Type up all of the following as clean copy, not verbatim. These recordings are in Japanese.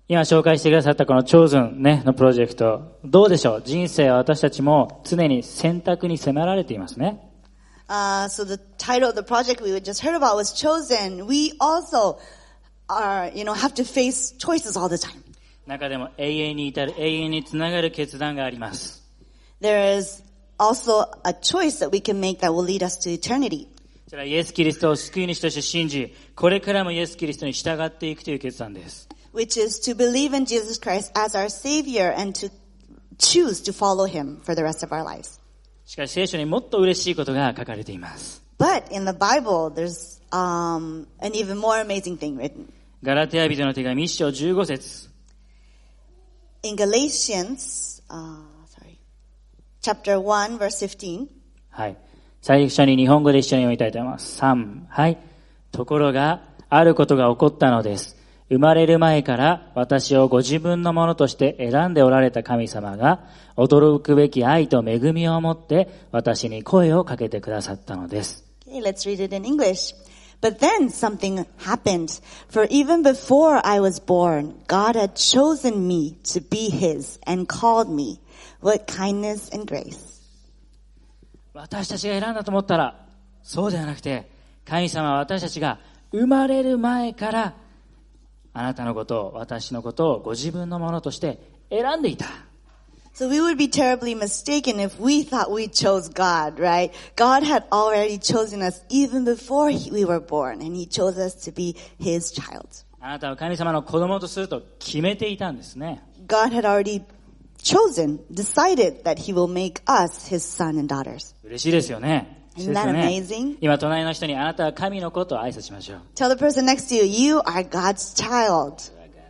今紹介してくださったこのChosenねのプロジェクト、どうでしょう？人生は私たちも常に選択に迫られていますね。 So the title of the project we just heard about was Chosen. We also have to face choices all the time. 中でも永遠に至る、永遠につながる決断があります。 There is also a choice that we can make that will lead us to eternity. それはイエス・キリストを救い主として信じ、これからもイエス・キリストに従っていくという決断です。 Which is to believe in Jesus Christ as our Savior and to choose to follow Him for the rest of our lives. しかし聖書にもっと嬉しいことが書かれています。 But in the Bible, there's an even more amazing thing written. ガラテヤ人の手紙1章15節。 In Galatians, chapter 1, verse 15. はい。最初に日本語で一緒に読みたいと思います。3、はい。ところが、あることが起こったのです。生まれる前から私をご自分のものとして選んでおられた神様が、驚くべき愛と恵みをもって私に声をかけてくださったのです。 Okay, let's read it in English. But then something happened. For even before I was born, God had chosen me to be His and called me. What kindness and grace. 私たちが選んだと思ったら、そうではなくて、神様は私たちが生まれる前から、あなたのことを、私のことをご自分のものとして選んでいた。 So we would be terribly mistaken if we thought we chose God, right? God had already chosen us even before we were born, and He chose us to be His child. あなたを神様の子供とすると決めていたんですね。 God had already decided that He will make us His son and daughters. 嬉しいですよね。 Isn't that amazing? 今隣の人にあなたは神の子と挨拶しましょう。 Tell the person next to you, you are God's child.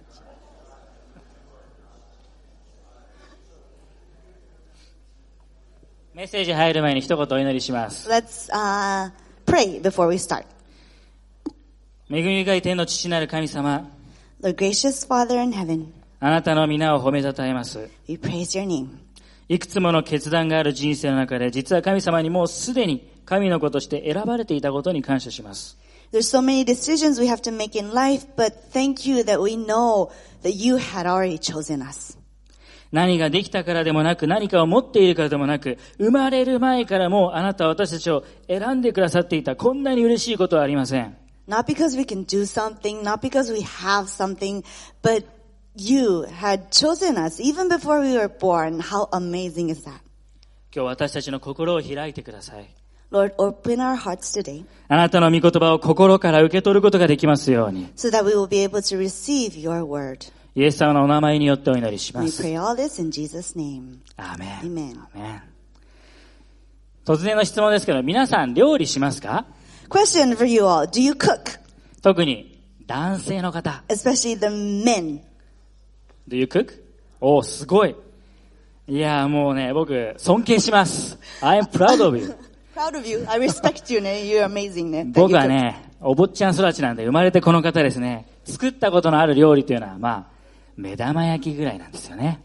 メッセージ入る前に一言お祈りします。 Let's pray before we start. 恵み深い天の父なる神様、 Lord gracious Father in heaven, あなたの皆を褒めたたえます。 we praise your name. いくつもの決断がある人生の中で、実は神様にもうすでに神の子として選ばれていたことに感謝します。 There's so many decisions we have to make in life, but thank you that we know that you had already chosen us. 何ができたからでもなく、何かを持っているからでもなく、生まれる前からもうあなたは私たちを選んでくださっていた。こんなに嬉しいことはありません。 Not because we can do something, not because we have something, but you had chosen us even before we were born. How amazing is that? 今日私たちの心を開いてください。 Lord, open our hearts today あなたの御言葉を心から受け取ることができますように。 so that we will be able to receive your word. イエス様のお名前によってお祈りしま We す。 pray all this in Jesus' name. アーメン。 Amen. アーメン。突然の質問ですけど、皆さん料理しますか？ Question for you all. Do you cook? 特に男性の方。 Especially the men. Do you cook? お、すごい。いや、もうね、僕、尊敬します。I'm proud of you. Proud of you. I respect you. You're amazing. 僕はね、お坊ちゃん育ちなんで生まれてこの方ですね。作ったことのある料理というのは、まあ、目玉焼きぐらいなんですよね。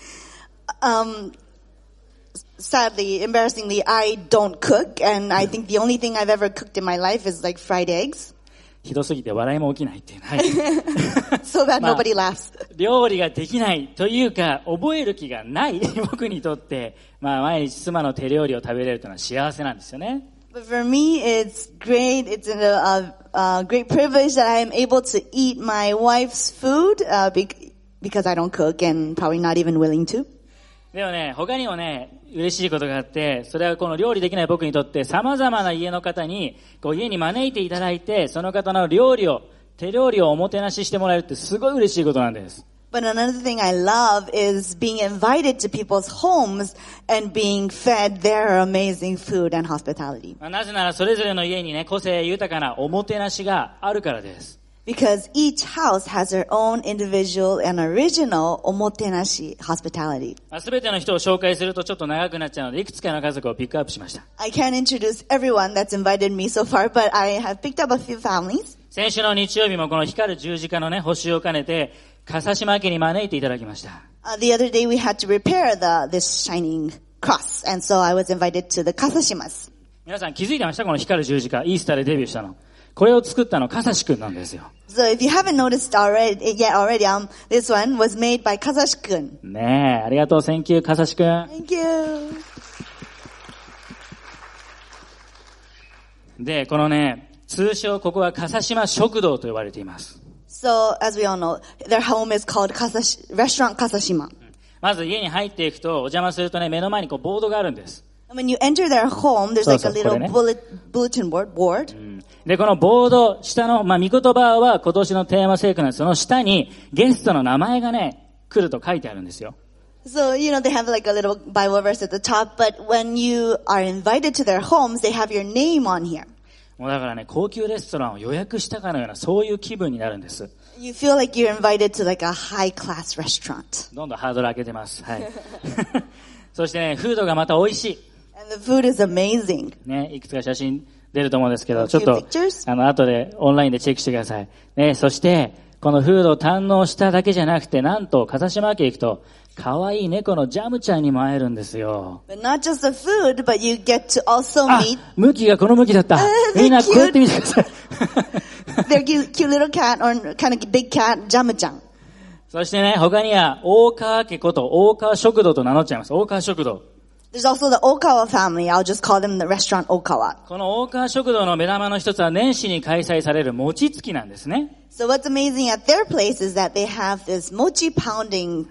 Sadly, embarrassingly, I don't cook, and I think the only thing I've ever cooked in my life is like fried eggs. ひどすぎて笑いも起きないっていう。はい。 So bad nobody laughs. 料理ができないというか、覚える気がない僕にとって、まあ毎日妻の手料理を食べれるというのは幸せなんですよね。 But for me, it's great. It's a great privilege that I am able to eat my wife's food because I don't cook and probably not even willing to. でもね、他にもね、嬉しいことがあって、それはこの料理できない僕にとって様々な家の方に、こう家に招いていただいて、その方の手料理をおもてなししてもらえるってすごい嬉しいことなんです。 But another thing I love is being invited to people's homes and being fed their amazing food and hospitality. なぜならそれぞれの家にね、個性豊かなおもてなしがあるからです。 Because each house has their own individual and original omotenashi hospitality. すべての人を紹介するとちょっと長くなっちゃうので、いくつかの家族をピックアップしました。 I can't introduce everyone that's invited me so far, but I have picked up a few families. 先週の日曜日もこの光る十字架のね、星を兼ねて、笠島家に招いていただきました。 The other day we had to repair this shining cross, and so I was invited to the Kasashimas. 皆さん気づいてました？この光る十字架、イースターでデビューしたの。 これを作ったのかさしくんなんですよ。 So if you haven't noticed already, this one was made by Kazashi-kun. ねえ、ありがとう、センキュー、かさしくん。 Thank you. で、このね、通称ここは笠島食堂と呼ばれています。 So as we all know, their home is called Restaurant Kasashima. まず家に入っていくと、お邪魔するとね、目の前にこうボードがあるんです。 When you enter their home, there's like a little bulletin board. で、このボード、下の、御言葉は今年のテーマ聖句なんです。その下にゲストの名前がね、来ると書いてあるんですよ。 So, they have like a little Bible verse at the top, but when you are invited to their homes, they have your name on here. もうだからね、高級レストランを予約したかのような、そういう気分になるんです。 You feel like you're invited to like a high-class restaurant. どんどんハードル上げてます。はい。そしてね、フードがまた美味しい。 And the food is amazing. ね、いくつか写真出ると思うんですけど、ちょっと、後でオンラインでチェックしてください。ね、そして、このフードを堪能しただけじゃなくて、なんと、笠島家行くと、可愛い猫のジャムちゃんにも会えるんですよ。 But not just the food, but you get to also meet. 向きがこの向きだった。みんなこうやって見てください。 Their cute little cat or kind of big cat, Jamu-chan. そしてね、他には、大川家こと大川食堂と名乗っちゃいます。大川食堂。 There's also the Okawa family. I'll just call them the restaurant Okawa. この大川食堂の目玉の一つは年始に開催される餅つきなんですね。 So what's amazing at their place is that they have this mochi pounding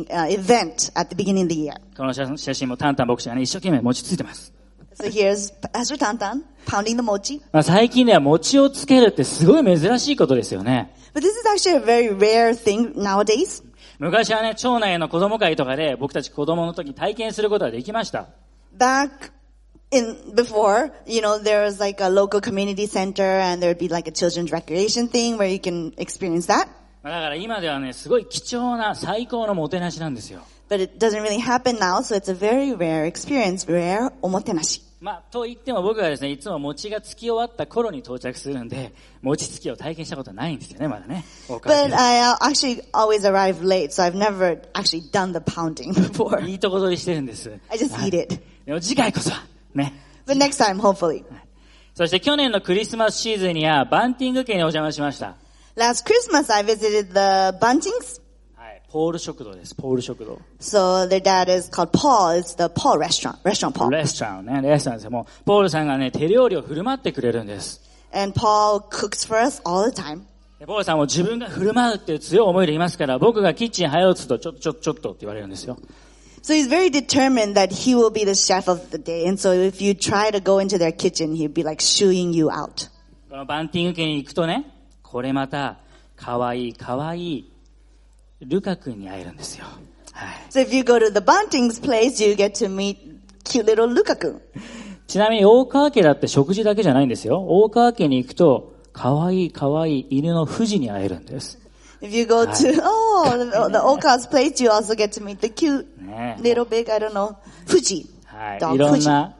event at the beginning of the year. この写真もタンタン牧師がね、一生懸命餅ついてます。 So here's Pastor Tantan pounding the mochi. 最近では餅をつけるってすごい珍しいことですよね。 But this is actually a very rare thing nowadays. 昔はね、町内の子供会とかで僕たち子供の時に体験することができました。 Back before, there was like a local community center and there would be like a children's recreation thing where you can experience that. だから今ではね、すごい貴重な最高のもてなしなんですよ。 But it doesn't really happen now, so it's a very rare experience, rare おもてなし。 と言っても僕はですね、いつも餅がつき終わった頃に到着するんで、餅つきを体験したことはないんですよね、まだね。 But I actually always arrive late, so I've never actually done the pounding before. いいとこ取りしてるんです。 I just eat it. でも次回こそは、ね。 But next time, hopefully. そして去年のクリスマスシーズンにはバンティング家にお邪魔しました。 Last Christmas, I visited the Buntings. ポール食堂です。ポール食堂。 So their dad is called Paul. It's the Paul restaurant. Restaurant Paul. レストランね。レストランですよ。もう、ポールさんがね、手料理を振る舞ってくれるんです。 And Paul cooks for us all the time. ポールさんも自分が振る舞うっていう強い思いでいますから、僕がキッチン入ろうとすると、ちょっとって言われるんですよ。 So he's very determined that he will be the chef of the day. And so if you try to go into their kitchen, he'd be like shooing you out. このバンティング家に行くとね、これまた、かわいい、ルカ君に会えるんですよ。はい。 So if you go to the Bunting's place, you get to meet cute little Luka-kun. ちなみに大川家だって食事だけじゃないんですよ。大川家に行くと、かわいい犬の富士に会えるんです。 If you go to, the Oka's place, you also get to meet the cute little big, I don't know, Fuji. はい。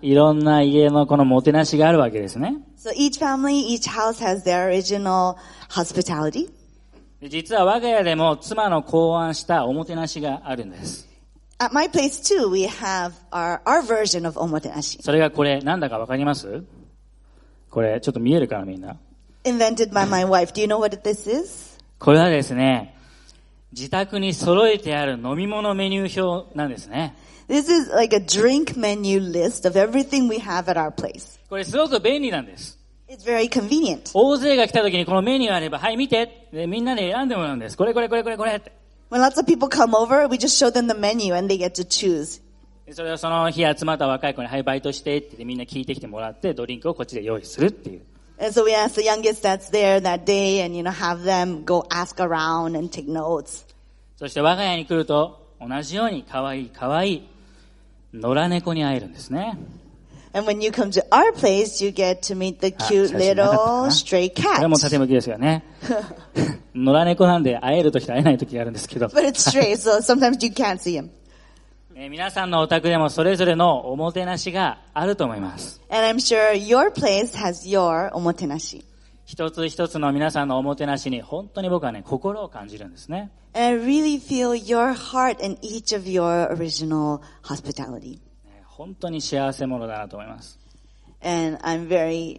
いろんな家のこのもてなしがあるわけですね。 So each family, each house has their original hospitality. 実は我が家でも妻の考案したおもてなしがあるんです。 At my place too, we have our version of おもてなし。 それがこれ、なんだかわかります？これ、ちょっと見えるかなみんな。 Invented by my wife. Do you know what this is? これはですね、自宅に揃えてある飲み物メニュー表なんですね。 This is like a drink menu list of everything we have at our place. これすごく便利なんです。 It's very convenient. 大勢が来た時にこのメニューあれば、はい見てでみんなで選んでもらうんです。これって。 When lots of people come over, we just show them the menu and they get to choose. それをその日集まった若い子に、はい、バイトしてって言ってみんな聞いてきてもらって、ドリンクをこっちで用意するっていう。 And so we ask the youngest that's there that day and, have them go ask around and take notes. そして我が家に来ると、同じように可愛い野良猫に会えるんですね。 And when you come to our place, you get to meet the cute little stray cat. これも縦向きですよね。野良猫なんで会える時と会えない時があるんですけど。 But it's stray, so sometimes you can't see him. 皆さんのお宅でもそれぞれのおもてなしがあると思います。 And I'm sure your place has your おもてなし。 一つ一つの皆さんのおもてなしに本当に僕はね、心を感じるんですね。 And I really feel your heart in each of your original hospitality. 本当に幸せ者だなと思います。 And I'm very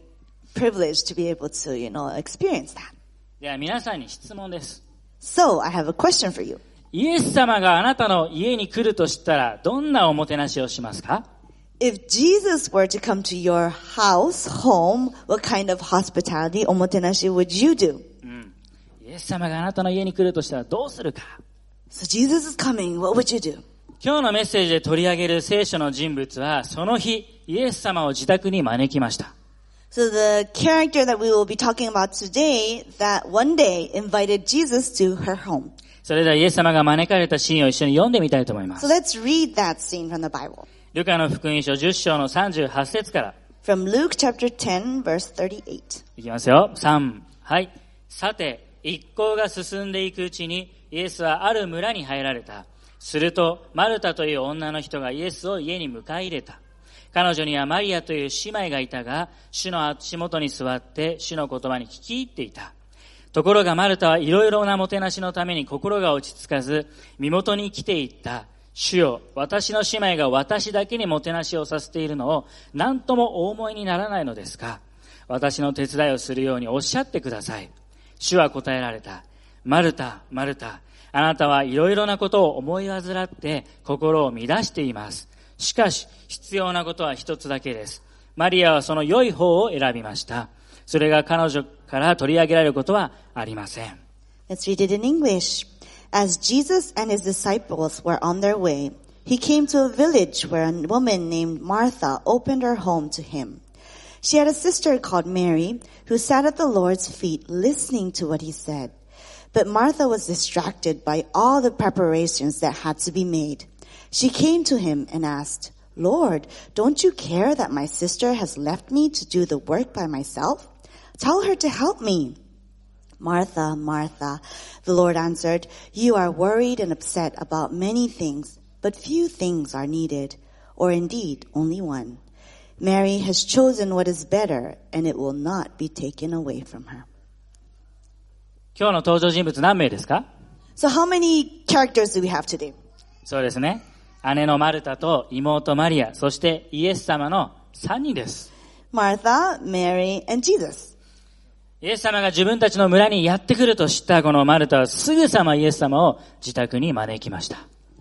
privileged to be able to, experience that. では皆さんに質問です。 So, I have a question for you. イエス様があなたの家に来るとしたら、どんなおもてなしをしますか？ If Jesus were to come to your house, home, what kind of hospitality, omotenashi, would you do? イエス様があなたの家に来るとしたらどうするか？ So Jesus is coming, what would you do? 今日のメッセージで取り上げる聖書の人物は、その日、イエス様を自宅に招きました。 So the character that we will be talking about today, that one day invited Jesus to her home. それではイエス様が招かれたシーンを一緒に読んでみたいと思います。 So let's read that scene from the Bible. ルカの福音書10章の38節から。 From Luke chapter 10, verse 38. いきますよ。3、はい。さて、一行が進んでいくうちに、イエスはある村に入られた。すると、マルタという女の人がイエスを家に迎え入れた。彼女にはマリアという姉妹がいたが、主の足元に座って主の言葉に聞き入っていた。ところがマルタはいろいろなもてなしのために心が落ち着かず、身元に来ていった。主よ、私の姉妹が私だけにもてなしをさせているのを何ともお思いにならないのですか？私の手伝いをするようにおっしゃってください。主は答えられた。マルタ、マルタ、あなたはいろいろなことを思い煩って心を乱しています。しかし、必要なことは一つだけです。マリアはその良い方を選びました。それが彼女から取り上げられることはありません。 Let's read it in English. As Jesus and his disciples were on their way, he came to a village where a woman named Martha opened her home to him. She had a sister called Mary who sat at the Lord's feet listening to what he said. But Martha was distracted by all the preparations that had to be made. She came to him and asked, Lord, don't you care that my sister has left me to do the work by myself? Tell her to help me. Martha, Martha, the Lord answered, you are worried and upset about many things, but few things are needed, or indeed only one. Mary has chosen what is better, and it will not be taken away from her. 今日の登場人物何名ですか？ So how many characters do we have today? そうですね。姉のマルタと妹マリア、そしてイエス様の3人です。 Martha, Mary, and Jesus. イエス様が自分たちの村にやってくると知ったこのマルタはすぐさまイエス様を自宅に招きました。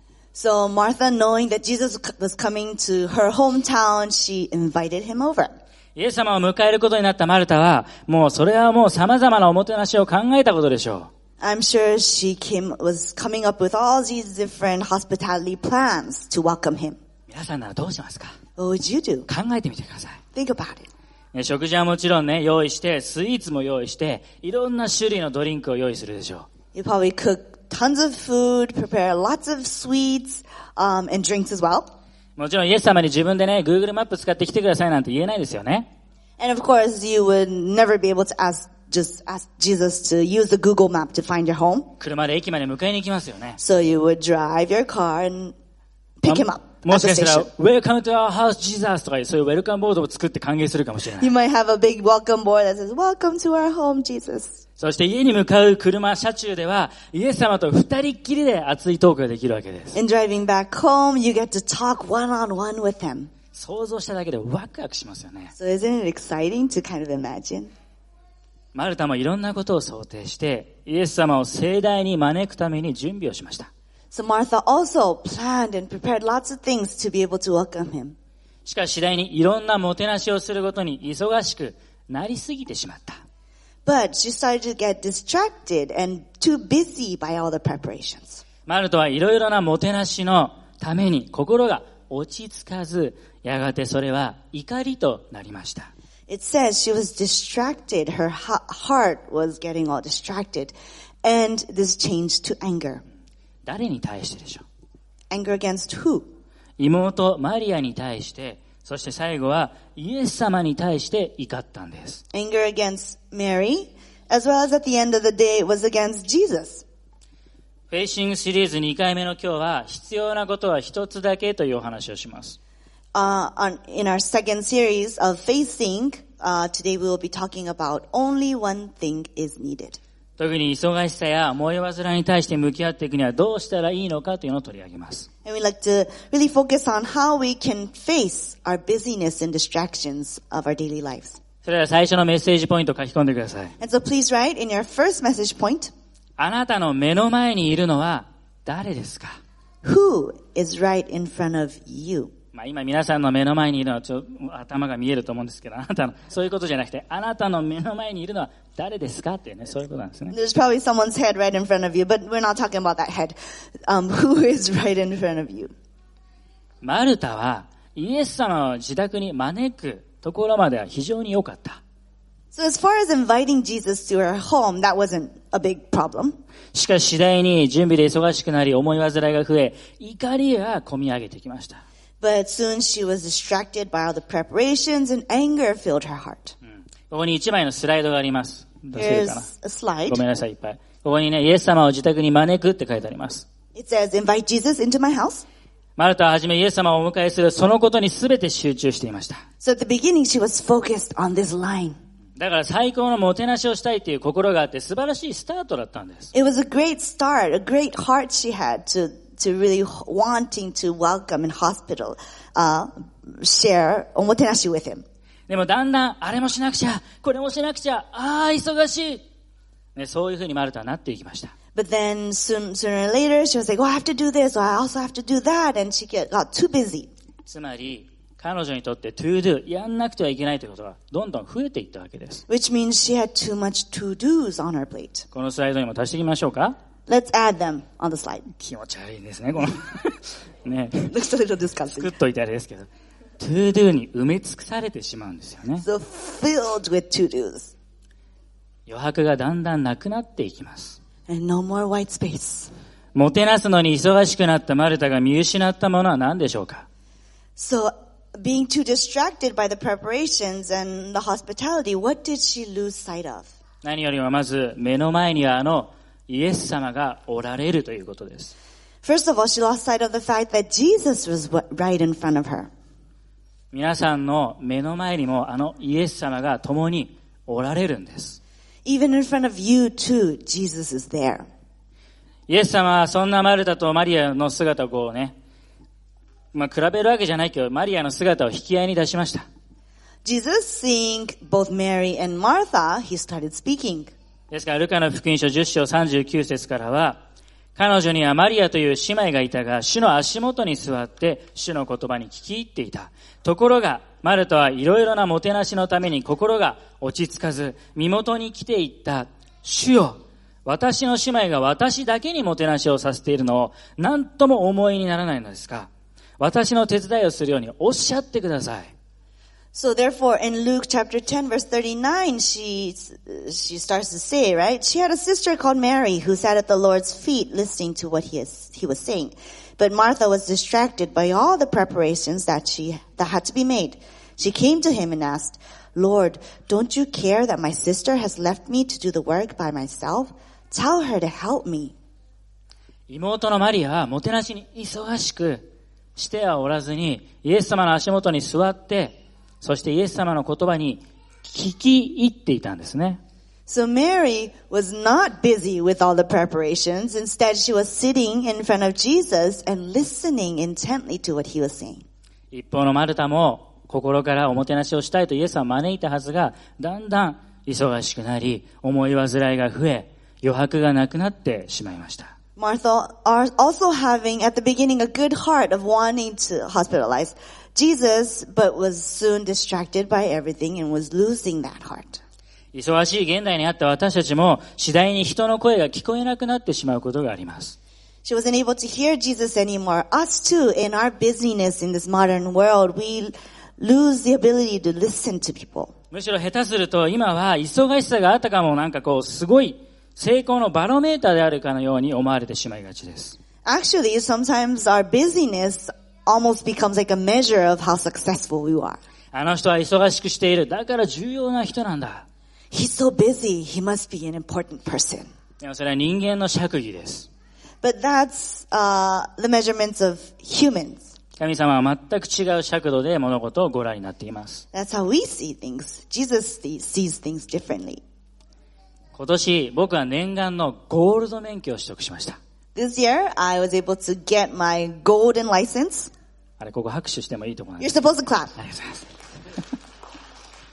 So Martha, knowing that Jesus was coming to her hometown, she invited him over. イエス様を迎えることになったマルタは、もうそれはもう様々なおもてなしを考えたことでしょう。 I'm sure she was coming up with all these different hospitality plans to welcome him. 皆さんならどうしますか？ What would you do? 考えてみてください。 Think about it. 食事はもちろんね、用意して、スイーツも用意して、いろんな種類のドリンクを用意するでしょう。 You probably cook tons of food, prepare lots of sweets, and drinks as well. もちろんイエス様に自分でね、Google マップ使って来てくださいなんて言えないですよね。 And of course, you would never be able to ask Jesus to use the Google map to find your home. 車で駅まで迎えに行きますよね。 So you would drive your car and pick him up も at し the かしたら station. Welcome to our house Jesus とかそういうウェルカムボードを作って歓迎するかもしれない。 You might have a big welcome board that says, Welcome to our home, Jesus. そして家に向かう車中ではイエス様と二人っきりで熱いトークができるわけです。 In driving back home, you get to talk one-on-one with him. 想像しただけでワクワクしますよね。 So isn't it exciting to kind of imagine? マルタもいろんなことを想定してイエス様を盛大に招くために準備をしました。 So Martha also planned and prepared lots of things to be able to welcome him. しかし次第にいろんなもてなしをするごとに忙しくなりすぎてしまった。 But she started to get distracted and too busy by all the preparations. マルタはいろいろなもてなしのために心が落ち着かず、やがてそれは怒りとなりました。 It says she was distracted. Her heart was getting all distracted. And this changed to anger. 誰に対してでしょう？ Anger against who? 妹マリアに対して、そして最後はイエス様に対して怒ったんです。 Anger against Mary, as well as at the end of the day, it was against Jesus. フェイシングシリーズ2回目の今日は必要なことは一つだけというお話をします。 In our second series of facing, today we will be talking about only one thing is needed. 特に忙しさや思い煩いに対して向き合っていくにはどうしたらいいのかというのを取り上げます。 And we'd like to really focus on how we can face our busyness and distractions of our daily lives. それでは最初のメッセージポイントを書き込んでください。 And so please write in your first message point, あなたの目の前にいるのは誰ですか？ who is right in front of you? 今皆さんの目の前にいるのは頭が見えると思うんですけど、あなたの、そういうことじゃなくて、あなたの目の前にいるのは誰ですかっていうね、そういうことなんですね。 There's probably someone's head right in front of you, but we're not talking about that head. Who is right in front of you? マルタはイエス様を自宅に招くところまでは非常に良かった。 So as far as inviting Jesus to her home, that wasn't a big problem. しかし次第に準備で忙しくなり、思い煩いが増え、怒りが込み上げてきました。 But soon she was distracted by all the preparations and anger filled her heart. ここに1枚のスライドがあります。出せるかな？ Here's a ご slide. めんなさい、いっぱい。ここにね、イエス様を自宅に招くって書いてあります。 It says, invite Jesus into my house. マルタははじめイエス様をお迎えするそのことに全て集中していました。 So at the beginning, she was focused on this line. だから最高のもてなしをしたいという心があって素晴らしいスタートだったんです。 It was a great start, a great heart she had to really wanting to welcome and share omotenashi with him. でもだんだんあれもしなくちゃ、これもしなくちゃ、忙しい、ね。そういうふうにマルタはなっていきました。 But then sooner or later, she was like, oh, I have to do this, or I also have to do that, and she got too busy. つまり、彼女にとって to do、やんなくてはいけないということがどんどん増えていったわけです。 Which means she had too much to-dos on her plate. このスライドにも足していきましょうか。 Let's add them on the slide. 気持ち悪いですね、この。ね。 Looks a little 作 disgusting. っといてあれですけど。to do に埋め尽くされてしまうんですよね。 So filled with to-dos. 余白がだんだんなくなっていきます。 And no more white space. もてなすのに忙しくなったマルタが見失ったものは何でしょうか。 So being too distracted by the preparations and the hospitality, what did she lose sight of? 何よりもまず目の前にはイエス様がおられるということです。 First of all, she lost sight of the fact that Jesus was right in front of her. 皆さんの目の前にもイエス様が共におられるんです。 Even in front of you too, Jesus is there. イエス様はそんなマルタとマリアの姿を比べるわけじゃないけど、マリアの姿を引き合いに出しました。 Jesus, seeing both Mary and Martha, he started speaking. ですから、ルカの福音書10章39節からは、彼女にはマリアという姉妹がいたが、主の足元に座って主の言葉に聞き入っていた。ところが、マルタはいろいろなもてなしのために心が落ち着かず、身元に来ていった。主よ、私の姉妹が私だけにもてなしをさせているのを何とも思いにならないのですか。私の手伝いをするようにおっしゃってください。 So therefore, in Luke chapter 10 verse 39, she starts to say, right? She had a sister called Mary who sat at the Lord's feet listening to what he was saying. But Martha was distracted by all the preparations that had to be made. She came to him and asked, Lord, don't you care that my sister has left me to do the work by myself? Tell her to help me. 妹のマリアはもてなしに忙しくしてはおらずに、イエス様の足元に座って、そしてイエス様の言葉に聞き入っていたんですね。 So Mary was not busy with all the preparations. Instead, she was sitting in front of Jesus and listening intently to what he was saying. 一方のマルタも心からおもてなしをしたいとイエスは招いたはずが、だんだん忙しくなり、思い煩いが増え、余白がなくなってしまいました。 Martha also having at the beginning a good heart of wanting to hospitalize Jesus, but was soon distracted by everything and was losing that heart. 忙しい現代にあった私たちも次第に人の声が聞こえなくなってしまうことがあります。 She wasn't able to hear Jesus anymore. Us too, in our busyness in this modern world, we lose the ability to listen to people. むしろ下手すると今は忙しさがあったかもすごい成功のバロメーターであるかのように思われてしまいがちです。 Actually, sometimes our busyness almost becomes like a measure of how successful we are. あの人は忙しくしている。だから重要な人なんだ。 He's so busy. He must be an important person. でもそれは人間の釈義です。 But that's the measurements of humans. 神様は全く違う尺度で物事をご覧になっています。 That's how we see things. Jesus sees things differently. 今年僕は念願のゴールド免許を取得しました。 This year, I was able to get my golden license. あれ、ここ拍手してもいいところなん You're です。 supposed to clap. ありがとうございます。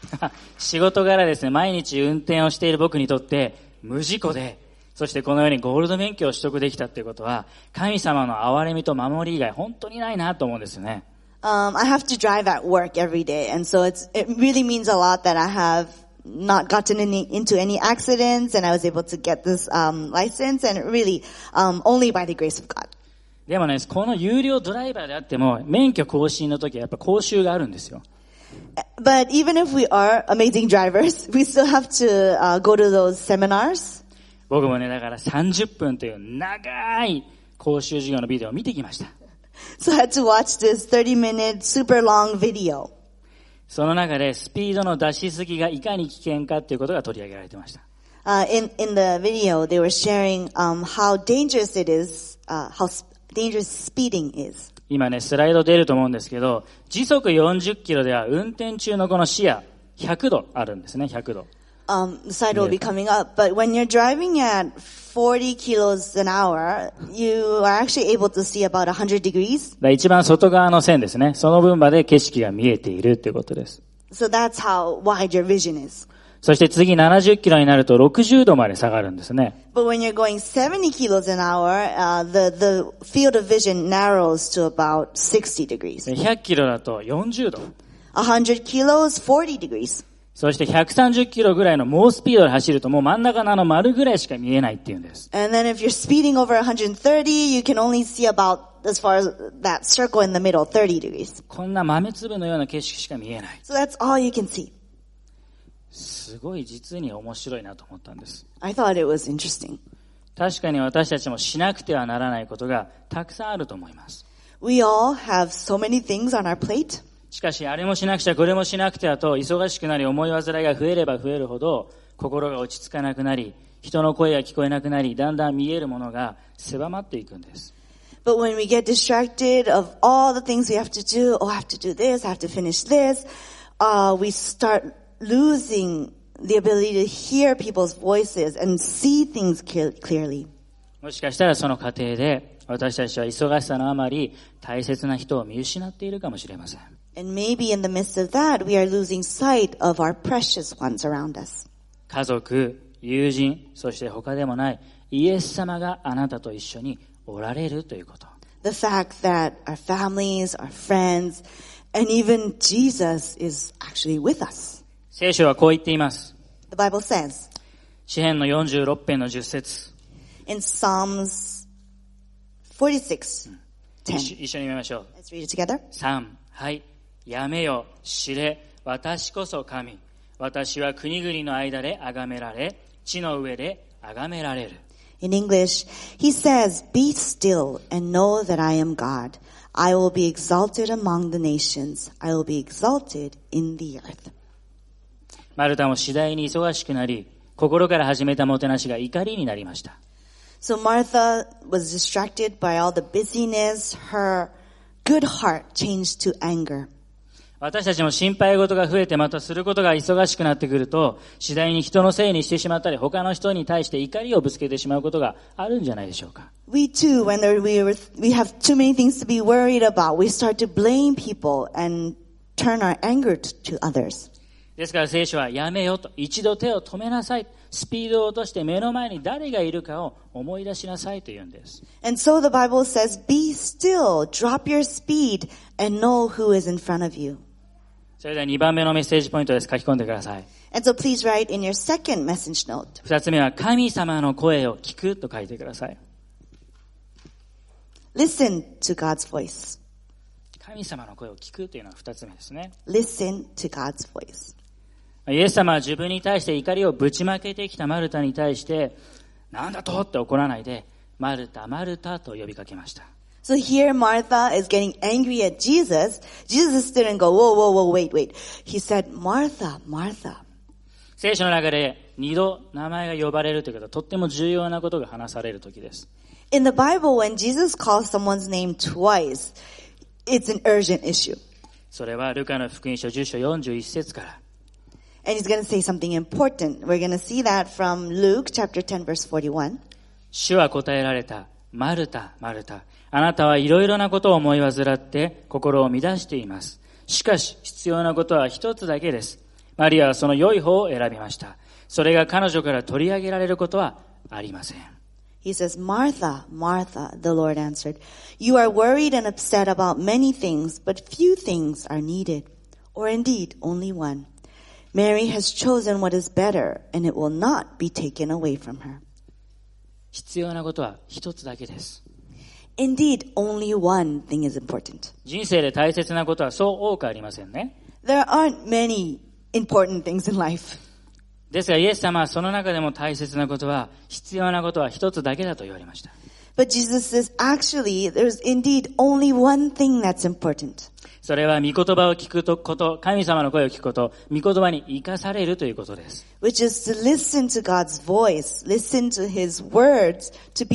仕事柄ですね、毎日運転をしている僕にとって無事故で、そしてこのようにゴールド免許を取得できたっていうことは、神様の憐れみと守り以外本当にないなと思うんですよね。 I have to drive at work every day, and so it really means a lot that I have not gotten into any accidents, and I was able to get this license, and really only by the grace of God. でもね、この有料ドライバーであっても、免許更新の時はやっぱ講習があるんですよ。 But even if we are amazing drivers, we still have to go to those seminars. 僕もね、だから30分という長い講習授業のビデオを見てきました。 So I had to watch this 30-minute super long video. その中でスピードの出しすぎがいかに危険かということが取り上げられていました。 In the video, they were sharing how dangerous it is, how dangerous speeding is. 今ね、スライド出ると思うんですけど、時速40キロでは運転中のこの視野100度あるんですね、100度。 The side will be coming up, but when you're driving at 40 kilos an hour, you are actually able to see about 100 degrees. 一番外側の線ですね。その分まで景色が見えているということです。 So that's how wide your vision is. そして次70キロになると60度まで下がるんですね。 But when you're going 70 kilos an hour, the field of vision narrows to about 60 degrees. 100キロだと40度。 100 kilos, 40 degrees. そして130キロぐらいの猛スピードで走るともう真ん中の丸ぐらいしか見えないっていうんです。 And then if you're speeding over 130, you can only see about as far as that circle in the middle, 30 degrees. こんな豆粒のような景色しか見えない。 So that's all you can see. すごい実に面白いなと思ったんです。 I thought it was interesting. 確かに私たちもしなくてはならないことがたくさんあると思います。 We all have so many things on our plate. しかしあれもしなくちゃこれもしなくてはと忙しくなり思い煩いが増えれば増えるほど心が落ち着かなくなり人の声が聞こえなくなりだんだん見えるものが狭まっていくんです。 But when we get distracted of all the things we have to do, oh, I have to do this, I have to finish this, we start losing the ability to hear people's voices and see things clearly. もしかしたらその過程で私たちは忙しさのあまり大切な人を見失っているかもしれません。 And maybe in the midst of that, we are losing sight of our precious ones around us. 家族、友人、そして他でもないイエス様があなたと一緒におられるということ。 The fact that our families, our friends, and even Jesus is actually with us. 聖書はこう言っています。 The Bible says, 詩編の46編の10節。 in Psalms 46, 10. 一緒に読みましょう。 Let's read it together. 3、はい。やめよ、知れ、私こそ神。私は国々の間で崇められ、地の上で崇められる。 In English, he says, be still and know that I am God. I will be exalted among the nations. I will be exalted in the earth. マルタも次第に忙しくなり、心から始めたもてなしが怒りになりました。 So Martha was distracted by all the busyness. Her good heart changed to anger. 私たちも心配事が増えてまたすることが忙しくなってくると、次第に人のせいにしてしまったり、他の人に対して怒りをぶつけてしまうことがあるんじゃないでしょうか。 We too, when we have too many things to be worried about, we start to blame people and turn our anger to others. ですから聖書はやめよと、一度手を止めなさい。スピードを落として目の前に誰がいるかを思い出しなさいと言うんです。 And so the Bible says, be still, drop your speed, and know who is in front of you. それでは2番目のメッセージポイントです。書き込んでください。 And so please write in your second message note. 2つ目は神様の声を聞くと書いてください。 Listen to God's voice. 神様の声を聞くというのが2つ目ですね。 Listen to God's voice. イエス様は自分に対して怒りをぶちまけてきたマルタに対して、なんだとって怒らないで、マルタ、マルタと呼びかけました。 So here Martha is getting angry at Jesus. Jesus didn't go, whoa, whoa, whoa, wait, wait. He said, Martha, Martha. 聖書の中で2度名前が呼ばれるということはとっても重要なことが話されるときです。 In the Bible, when Jesus calls someone's name twice, it's an urgent issue. それはルカの福音書10章41節から。 And he's going to say something important. We're going to see that from Luke chapter 10 verse 41. 主は答えられた。マルタ、マルタ。あなたはいろいろなことを思い煩って心を乱しています。しかし必要なことは一つだけです。 マリアはその良い方を選びました。それが彼女から取り上げられることはありません。 He says, Martha, Martha, the Lord answered, you are worried and upset about many things, but few things are needed, or indeed only one. Mary has chosen what is better, and it will not be taken away from her. 必要なことは一つだけです。 Indeed, only one thing is important. 人生で大切なことはそう多くありませんね。 There aren't many important things in life. ですがイエス様はその中でも大切なことは、必要なことは一つだけだと言われました。 But Jesus says, actually, there's indeed only one thing that's important. それは御言葉を聞くこと、神様の声を聞くこと、御言葉に生かされるということです。 Which is to listen to God's voice, listen to His words, to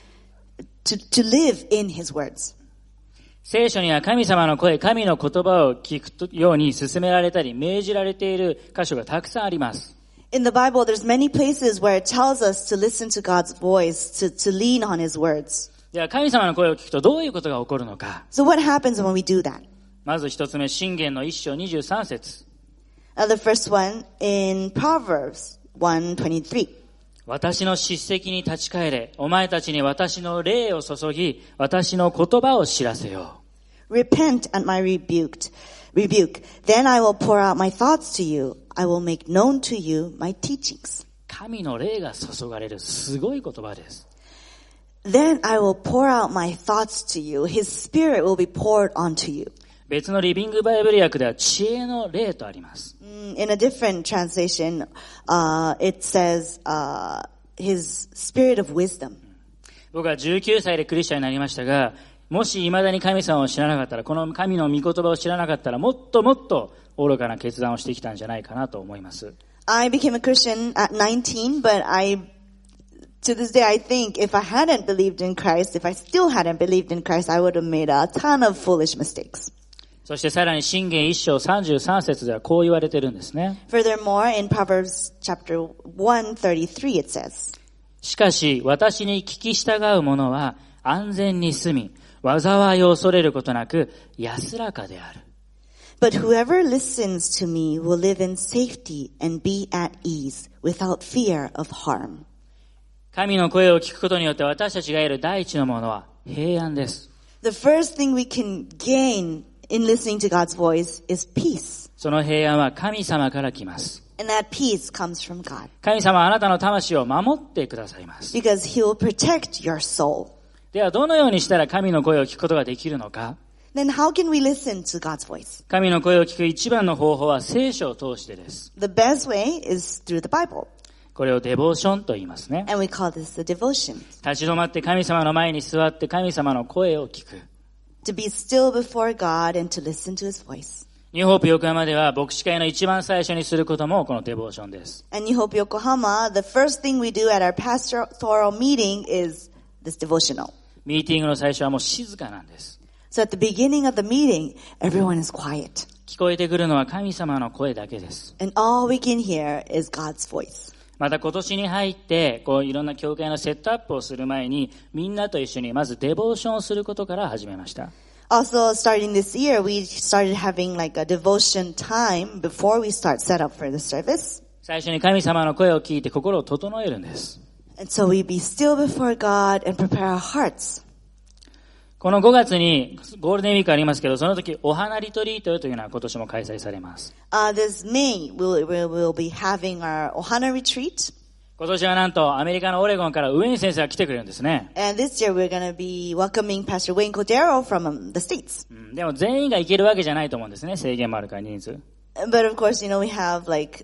live in His words. 聖書には神様の声、神の言葉を聞くように勧められたり、命じられている箇所がたくさんあります。 In the Bible, there's many places where it tells us to listen to God's voice, to lean on His words. では神様の声を聞くとどういうことが起こるのか。 So what happens when we do that? まず一つ目、箴言の1章23節。 The first one in Proverbs 1:23. 私の叱責に立ち返れ、お前たちに私の霊を注ぎ、私の言葉を知らせよう。 Repent at my rebuke. Then I will pour out my thoughts to you. I will make known to you my teachings. 神の霊が注がれるすごい言葉です。 Then I will pour out my thoughts to you. His spirit will be poured onto you. 別のリビングバイブル訳では知恵の霊とあります。 In a different translation, it says, his spirit of wisdom. 僕は19歳でクリスチャンになりましたが、もし未だに神様を知らなかったら、この神の御言葉を知らなかったら、もっともっと愚かな決断をしてきたんじゃないかなと思います。 I became a Christian at 19, but to this day, I think if I hadn't believed in Christ, if I still hadn't believed in Christ, I would have made a ton of foolish mistakes. そしてさらに箴言1章33節ではこう言われてるんですね。 Furthermore, in Proverbs chapter 1:33, it says, しかし私に聞き従う者は安全に住み、災いを恐れることなく安らかである。 But whoever listens to me will live in safety and be at ease without fear of harm. 神の声を聞くことによって私たちが得る第一のものは平安です。 The first thing we can gain in listening to God's voice is peace. その平安は神様から来ます。 And that peace comes from God. 神様はあなたの魂を守ってくださいます。 Because He will protect your soul. ではどのようにしたら神の声を聞くことができるのか。 Then how can we listen to God's voice? 神の声を聞く一番の方法は聖書を通してです。 The best way is through the Bible. これをデボーションと言いますね。 And we call this the devotion. 立ち止まって神様の前に座って神様の声を聞く。 To be still before God and to listen to His voice. ニューホープ横浜では牧師会の一番最初にすることもこのデボーションです。 And New Hope Yokohama, the first thing we do at our pastoral meeting is this devotional. ミーティングの最初はもう静かなんです。 So at the beginning of the meeting, everyone is quiet. 聞こえてくるのは神様の声だけです。 And all we can hear is God's voice. また今年に入っていろんな教会のセットアップをする前にみんなと一緒にまずデボーションをすることから始めました。 Also, starting this year, we started having like a devotion time before we start set up for the service. 最初に神様の声を聞いて心を整えるんです。 And so we be still before God and prepare our hearts. この5月にゴールデンウィークありますけど、その時お花リトリートというのは今年も開催されます。 This May, we'll be having our Ohana retreat. 今年はなんとアメリカのオレゴンからウェイン先生が来てくれるんですね。 And this year we're going to be welcoming Pastor Wayne Cordero from the States. でも全員が行けるわけじゃないと思うんですね。制限もあるから人数。 But of course, we have like,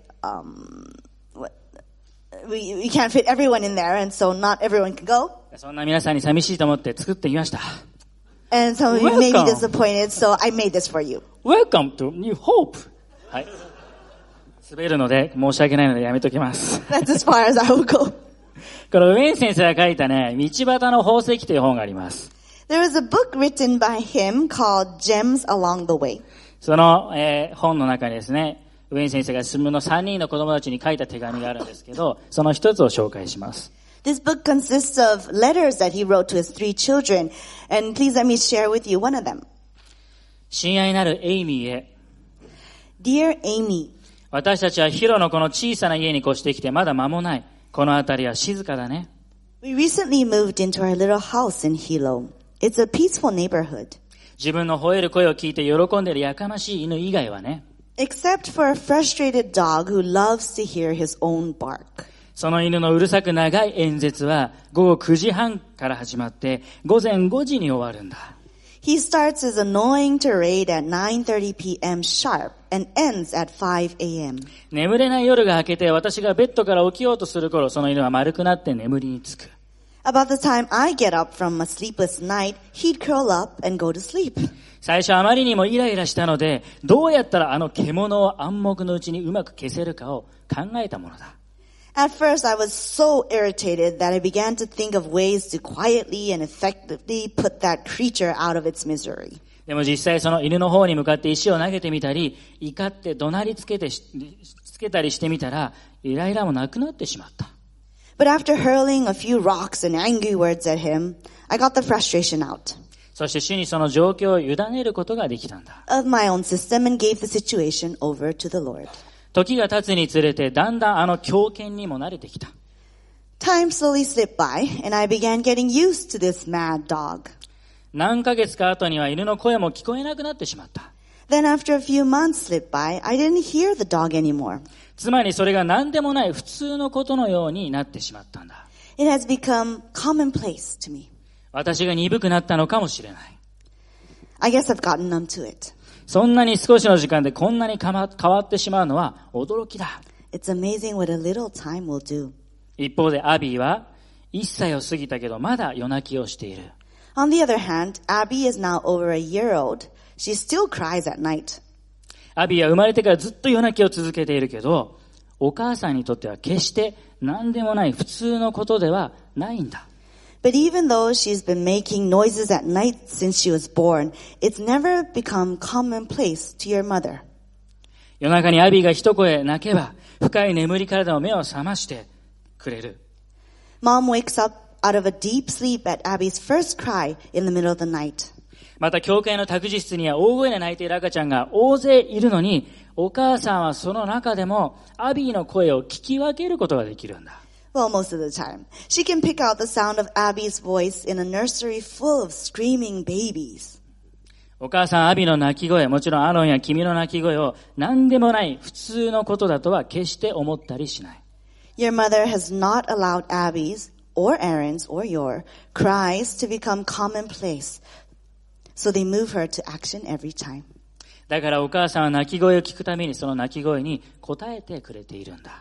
we can't fit everyone in there, and so not everyone can go. そんな皆さんに寂しいと思って作ってきました。 And some of you may be disappointed, so I made this for you. Welcome to New Hope! はい。滑るので申し訳ないのでやめときます。 That's as far as I will go. このウェイン先生が書いたね、道端の宝石という本があります。 There is a book written by him called Gems Along the Way. その、本の中にですね、ウェイン先生が自分の3人の子供たちに書いた手紙があるんですけど、その一つを紹介します。 This book consists of letters that he wrote to his 3 children, and please let me share with you one of them. 親愛なるエイミーへ。 Dear Amy, 私たちはヒロのこの小さな家に越してきてまだ間もない。この辺りは静かだね。 We recently moved into our little house in Hilo. It's a peaceful neighborhood. 自分の吠える声を聞いて喜んでいるやかましい犬以外はね。 Except for a frustrated dog who loves to hear his own bark. その犬のうるさく長い演説は午後9時半から始まって午前5時に終わるんだ。 He starts his annoying tirade at 9:30 p.m. sharp and ends at 5 a.m. 眠れない夜が明けて私がベッドから起きようとする頃、その犬は丸くなって眠りにつく。 About the time I get up from a sleepless night, he'd curl up and go to sleep. 最初あまりにもイライラしたので、どうやったらあの獣を暗黙のうちにうまく消せるかを考えたものだ。 At first, I was so irritated that I began to think of ways to quietly and effectively put that creature out of its misery. でも実際その犬の方に向かって石を投げてみたり、怒って怒鳴りつけたりしてみたら、イライラもなくなってしまった。 But after hurling a few rocks and angry words at him, I got the frustration out そして主にその状況を委ねることができたんだ。 of my own system and gave the situation over to the Lord. 時が経つにつれてだんだんあの狂犬にも慣れてきた。 Time slowly slipped by, and I began getting used to this mad dog. 何ヶ月か後には犬の声も聞こえなくなってしまった。 Then after a few months slipped by, I didn't hear the dog anymore. つまりそれが何でもない普通のことのようになってしまったんだ。 It has become commonplace to me. 私が鈍くなったのかもしれない。 I guess I've gotten numb to it. そんなに少しの時間でこんなに変わってしまうのは驚きだ。 It's amazing what a little time will do. 一方でアビーは1歳を過ぎたけどまだ夜泣きをしている。 On the other hand, Abby is now over a year old. She still cries at night. アビーは生まれてからずっと夜泣きを続けているけど、お母さんにとっては決して何でもない普通のことではないんだ。 But even though she's been making noises at night since she was born, it's never become commonplace to your mother. 夜中にアビーが一声泣けば、深い眠りからでも目を覚ましてくれる。 Mom wakes up out of a deep sleep at Abby's first cry in the middle of the night. また教会の託児室には大声で泣いている赤ちゃんが大勢いるのに、お母さんはその中でもアビーの声を聞き分けることができるんだ。 Well, most of the time. She can pick out the sound of Abby's voice in a nursery full of screaming babies. お母さんアビの泣き声、もちろんアロンや君の泣き声を何でもない普通のことだとは決して思ったりしない。 Your mother has not allowed Abby's or Aaron's or your cries to become commonplace. So they move her to action every time. だからお母さんは泣き声を聞くためにその泣き声に応えてくれているんだ。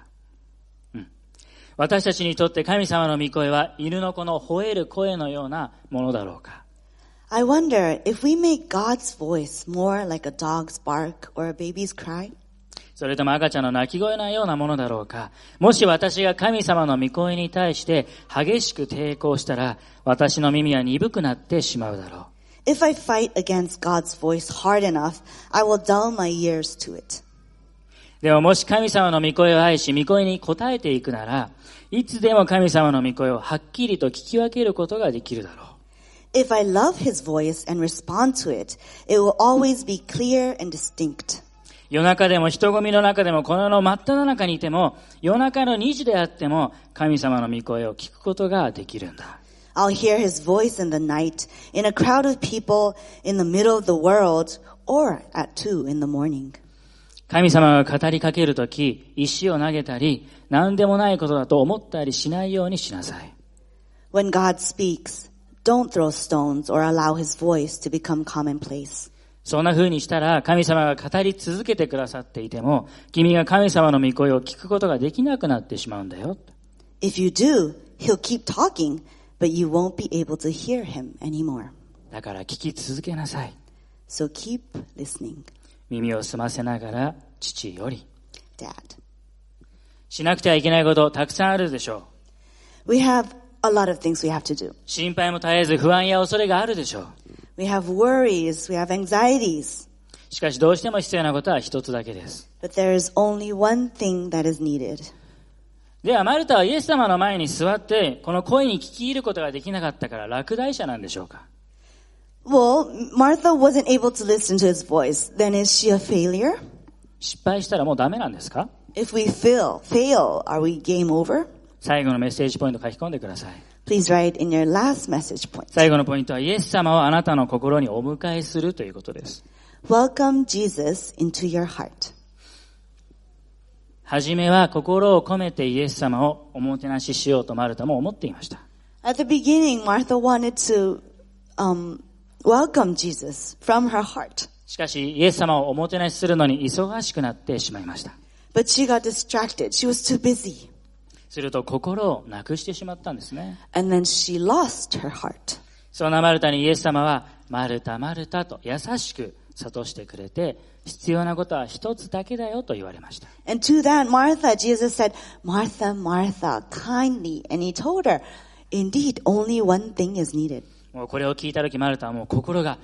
私たちにとって神様の御声は犬の子の吠える声のようなものだろうか。 I wonder if we make God's voice more like a dog's bark or a baby's cry. それとも赤ちゃんの泣き声のようなものだろうか。もし私が神様の御声に対して激しく抵抗したら、私の耳は鈍くなってしまうだろう。 If I fight against God's voice hard enough, I will dull my ears to it. でももし神様の御声を愛し、御声に応えていくなら、いつでも神様の御声をはっきりと聞き分けることができるだろう。 If I love His voice and respond to it, it will always be clear and distinct. 夜中でも人混みの中でもこの世の真っ只中にいても、夜中の2時であっても神様の御声を聞くことができるんだ。 I'll hear His voice in the night, in a crowd of people, in the middle of the world, or at 2 in the morning. 神様が語りかけるとき、石を投げたり、何でもないことだと思ったりしないようにしなさい。 When God speaks, don't throw stones or allow His voice to become commonplace. そんな風にしたら、神様が語り続けてくださっていても、君が神様の御声を聞くことができなくなってしまうんだよ。 If you do, He'll keep talking, but you won't be able to hear Him anymore. だから聞き続けなさい。 So keep listening. 耳を澄ませながら、父より。 Dad. しなくてはいけないことたくさんあるでしょう。 We have a lot of things we have to do. 心配も絶えず不安や恐れがあるでしょう。 We have worries, we have anxieties. しかしどうしても必要なことは一つだけです。 But there is only one thing that is needed. ではマルタはイエス様の前に座ってこの声に聞き入ることができなかったから落第者なんでしょうか。 Well, Martha wasn't able to listen to His voice. Then is she a failure? 失敗したらもうダメなんですか？ If we fail, are we game over? 最後のメッセージポイント書き込んでください。 Please write in your last message point. 最後のポイントはイエス様をあなたの心にお迎えするということです。 Welcome Jesus into your heart. はじめは心を込めてイエス様をおもてなししようとマルタも思っていました。 At the beginning, Martha wanted to welcome Jesus from her heart. しかしイエス様をおもてなしするのに忙しくなってしまいました。 But she got distracted. She was too busy. すると心をなくしてしまったんですね。 And then she lost her heart. そんなマルタにイエス様はマルタマルタと優しく諭してくれて、必要なことは一つだけだよと言われました。 And to that Martha, Jesus said, Martha, Martha, kindly. And he told her, indeed, only one thing is needed. もうこれを聞いたときマルタはもう心が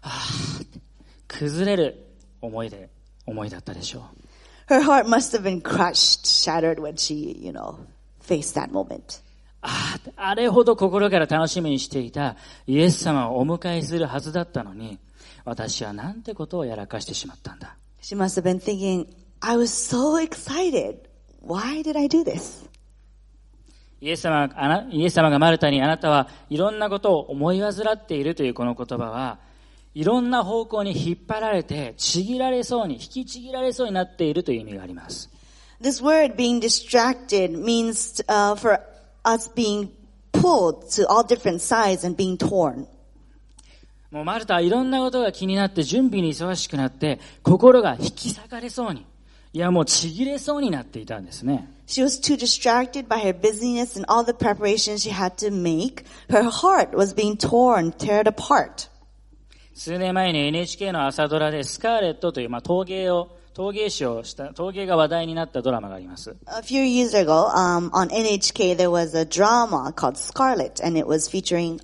崩れる思いだったでしょう。 Her heart must have been crushed, shattered when she, faced that moment. あれほど心から楽しみにしていたイエス様をお迎えするはずだったのに、私はなんてことをやらかしてしまったんだ。 She must have been thinking, I was so excited. Why did I do this? イエス様がマルタにあなたはいろんなことを思い煩っているというこの言葉は、いろんな方向に引っ張られて引きちぎられそうになっているという意味があります。 This word being distracted means for us being pulled to all different sides and being torn. もうマルタはいろんなことが気になって準備に忙しくなって心が引き裂かれそうに、いやもうちぎれそうになっていたんですね。 She was too distracted by her busyness and all the preparations she had to make. Her heart was being teared apart. 数年前に NHK の朝ドラでスカーレットという陶芸が話題になったドラマがあります。 A few years ago, on NHK, there was a drama called Scarlet, and it was featuring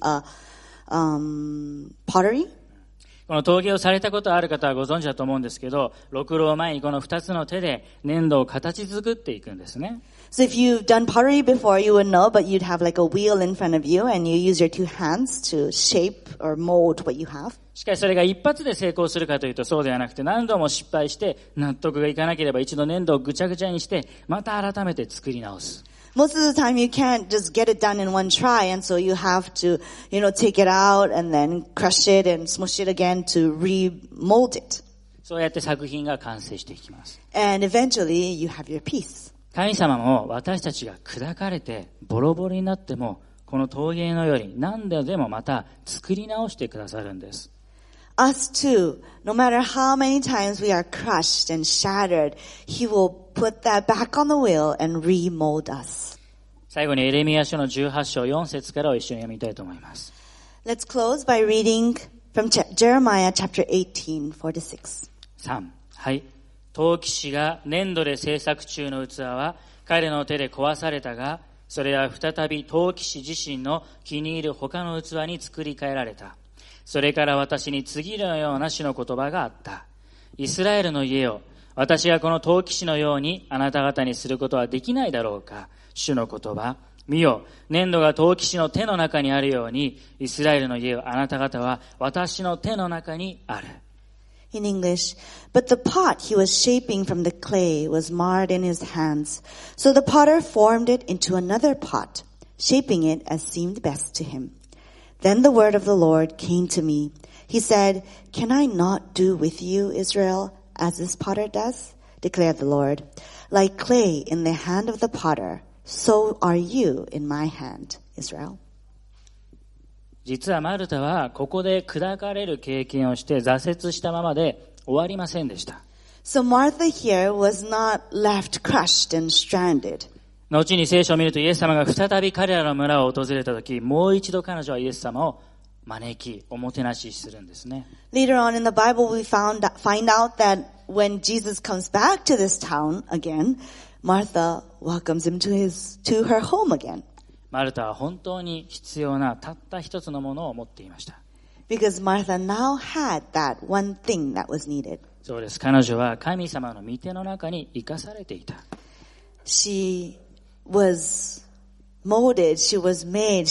pottery. この陶芸をされたことある方はご存知だと思うんですけど、ろくろを前にこの2つの手で粘土を形作っていくんですね。 So if you've done pottery before, you would know, but you'd have like a wheel in front of you, and you use your two hands to shape or mold what you have. しかしそれが一発で成功するかというとそうではなくて、何度も失敗して納得がいかなければ一度粘土をぐちゃぐちゃにしてまた改めて作り直す。 Most of the time you can't just get it done in one try, and so you have to, take it out and then crush it and smush it again to remold it. そうやって作品が完成していきます。 And eventually you have your piece. 神様も私たちが砕かれてボロボロになっても、この陶芸のように何度でもまた作り直してくださるんです。 Us too, no matter how many times we are crushed and shattered, He will put that back on the wheel and remold us. 最後にエレミヤ書の18章4節からを一緒に読みたいと思います。 Let's close by reading from Jeremiah chapter 18, 4-6. 3、はい。陶器師が粘土で制作中の器は彼の手で壊されたが、それは再び陶器師自身の気に入る他の器に作り変えられた。それから私に次のような主の言葉があった。イスラエルの家よ、私がこの陶器師のようにあなた方にすることはできないだろうか。主の言葉。見よ、粘土が陶器師の手の中にあるように、イスラエルの家をあなた方は私の手の中にある。 In English, but the pot he was shaping from the clay was marred in his hands. So the potter formed it into another pot, shaping it as seemed best to him. Then the word of the Lord came to me. He said, Can I not do with you, Israel, as this potter does? Declared the Lord. Like clay in the hand of the potter, so are you in my hand, Israel. 実はマルタはここで砕かれる経験をして挫折したままで終わりませんでした。 So Martha here was not left crushed and stranded. 後に聖書を見るとイエス様が再び彼らの村を訪れたとき、もう一度彼女はイエス様を招き、おもてなしするんですね。 Later on in the Bible we find out that when Jesus comes back to this town again, Martha welcomes him to her home again. マルタは本当に必要なたった一つのものを持っていました。 Because Martha now had that one thing that was needed. そうです。彼女は神様の御手の中に生かされていた。 She was molded, she was made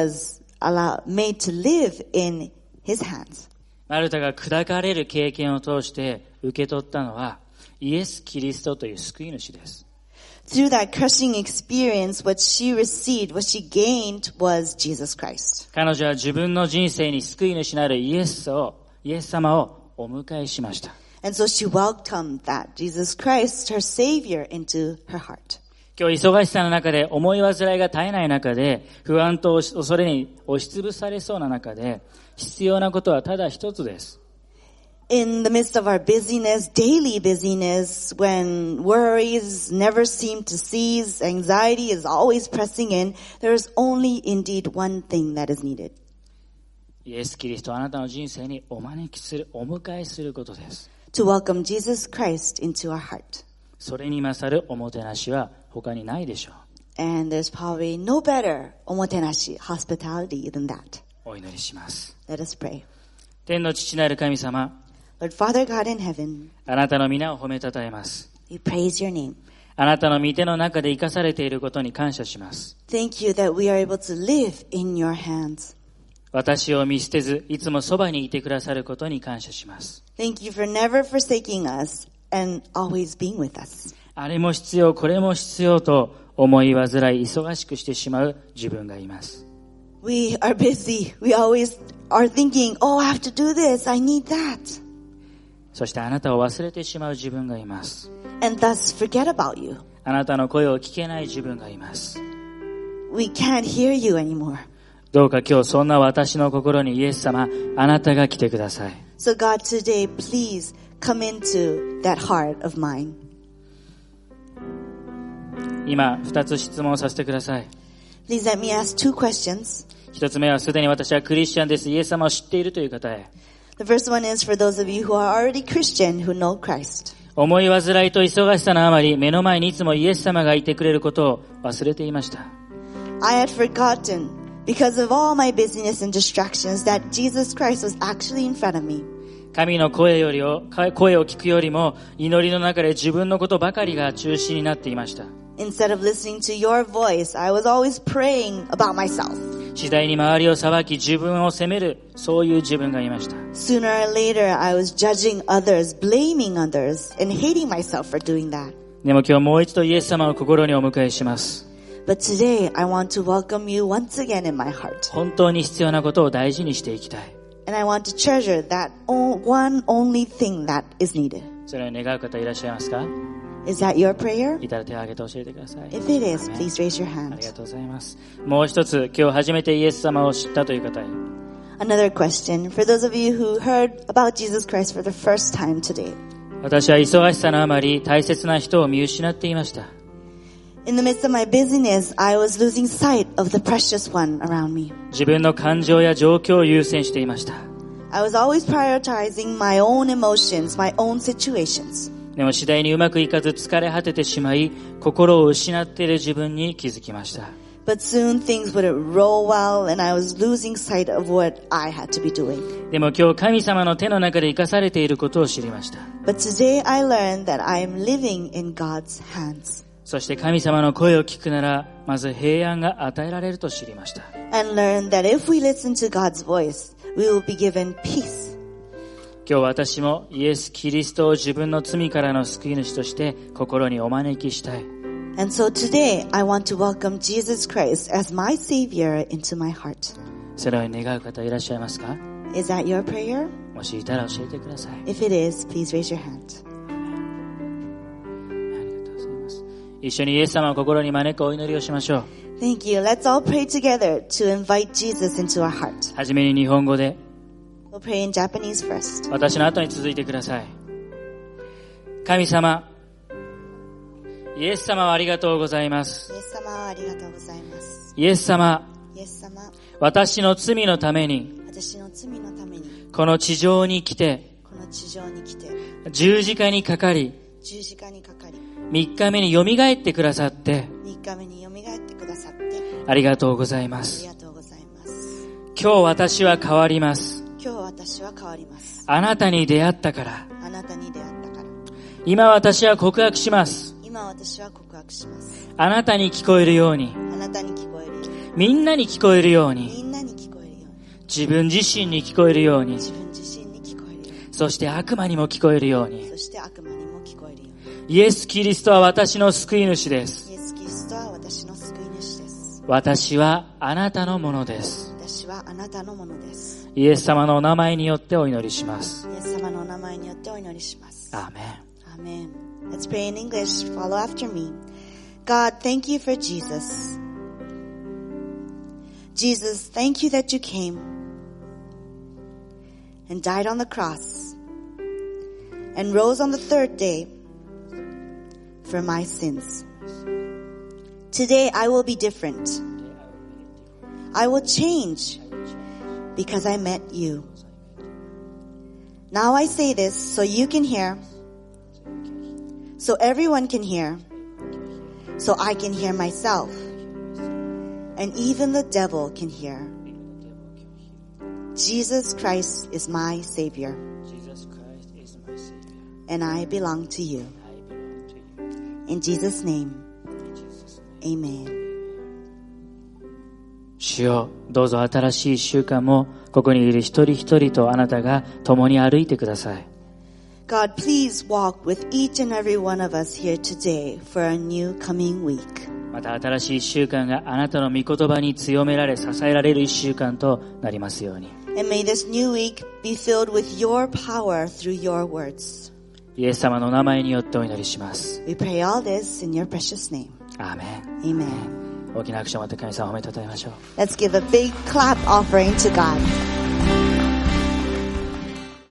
to live in his hands. マルタが砕かれる経験を通して受け取ったのは、 イエス・キリストという救い主です。 Through that crushing experience, what she received, what she gained was Jesus Christ. 彼女は自分の人生に救い主なるイエス様をお迎えしました。 And so she welcomed that, Jesus Christ, her Savior, into her heart. 今日忙しさの中で思い煩いが絶えない中で不安と恐れに押しつぶされそうな中で必要なことはただ一つです。 In the midst of our busyness, daily busyness, when worries never seem to cease, anxiety is always pressing in, there is only indeed one thing that is needed. イエス・キリストをあなたの人生にお迎えすることです。 To welcome Jesus Christ into our heart. それに勝るおもてなしは他にないでしょう。 And there's probably no better omotenashi, hospitality than that. お祈りします。 Let us pray. 天の父なる神様、 Lord Father God in heaven, あなたの皆を褒めたたえます。 we praise your name. あなたの御手の中で生かされていることに感謝します。 Thank you that we are able to live in your hands. 私を見捨てず、いつもそばにいてくださることに感謝します。 Thank you for never forsaking us and always being with us. あれも必要、これも必要と思い煩い、忙しくしてしまう自分がいます。 We are busy. We always are thinking, oh, I have to do this. I need that. そしてあなたを忘れてしまう自分がいます。 And thus forget about you. あなたの声を聞けない自分がいます。 We can't hear you anymore. どうか今日そんな私の心にイエス様、あなたが来てください。 So God, today, please come into that heart of mine. 今、2つ質問をさせてください。 Please let me ask 2 questions. 1つ目はすでに私はクリスチャンです。イエス様を知っているという方へ。 The first one is for those of you who are already Christian, who know Christ. 思い煩いと忙しさのあまり、目の前にいつもイエス様がいてくれることを忘れていました。 I had forgotten, because of all my busyness and distractions, that Jesus Christ was actually in front of me. 神の声を聞くよりも、祈りの中で自分のことばかりが中心になっていました。 Instead of listening to your voice, I was always praying about myself. 次第に周りを裁き、自分を責める、そういう自分がいました。 Sooner or later, I was judging others, blaming others, and hating myself for doing that. でも今日もう一度イエス様を心にお迎えします。 But today, I want to welcome you once again in my heart. 本当に必要なことを大事にしていきたい。 And I want to treasure that one only thing that is needed. それを願う方いらっしゃいますか？ Is that your prayer? いたら手を挙げて教えてください。 If it is, please raise your あり hand. がとうございます。もう一つ、今日初めてイエス様を知ったという方へ。 Another question for those of you who heard about Jesus Christ for the first time today. 私は忙しさのあまり大切な人を見失っていました。 In the midst of my busyness, I was losing sight of the precious one around me. 自分の感情や状況を優先していました。 I was always prioritizing my own emotions, my own situations. でも次第にうまくいかず疲れ果ててしまい、心を失っている自分に気づきました。 But soon things wouldn't roll well and I was losing sight of what I had to be doing. でも今日神様の手の中で生かされていることを知りました。 But today I learned that I am living in God's hands. そして神様の声を聞くなら、まず平安が与えられると知りました。 And learned that if we listen to God's voice, we will be given peace. 今日私もイエス・キリストを自分の罪からの救い主として心にお招きしたい。 And so today I want to welcome Jesus Christ as my Savior into my heart. それを願う方いらっしゃいますか？ Is that your prayer? もしいたら教えてください。 If it is, please raise your hand. ありがとうございます。一緒にイエス様を心に招くお祈りをしましょう。 Thank you. Let's all pray together to invite Jesus into our heart. はじめに日本語で、 We'll pray in Japanese first. 私の後に続いてください。神様、イエス様はありがとうございます。 イエス様ありがとうございます。 イエス様、 イエス様、 私の罪のために私の罪のためにこの地上に来て、 この地上に来て十字架にかかり、 十字架にかかり 3日目によみがえってくださって、 3日目によみがえってくださってありがとうございまありす。 がとうございます。 今日私は変わります。 今日私は変わります。 あなたに出会ったから。 あなたに出会ったから。 今私は告白します。 今私は告白します。 あなたに聞こえるように、 あなたに聞こえるように、 みんなに聞こえるように、 みんなに聞こえるように、 自分自身に聞こえるように、 自分自身に聞こえるように、 そして悪魔にも聞こえるように、 そして悪魔にも聞こえるよイエス・キリストは私の救い主です。 イエス・キリストは私の救い主です。 私はあなたのものです。 私はあなたのものです。 イエス様のお名前によってお祈りします。 イエス様のお名前によってお祈りします。 アーメン。 Amen. Let's pray in English. Follow after me. God, thank you for Jesus. Jesus, thank you that you came and died on the cross and rose on the third day for my sins. Today I will be different. I will change because I met you. Now I say this so you can hear, so everyone can hear, so I can hear myself, and even the devil can hear. Jesus Christ is my Savior, and I belong to you. In Jesus' name, Amen. 主よ、どうぞ新しい一週間もここにいる一人一人とあなたが共に歩いてください。 God, please walk with each and every one of us here today for a new coming week. また新しい一週間があなたの御言葉に強められ支えられる一週間となりますように。 And may this new week be filled with your power through your words. イエス様のお名前によってお祈りします。 We pray all this in your precious name. アーメン。 Amen. 大きな拍手を持って神様を褒めたたえましょう。 Let's give a big clap offering to God.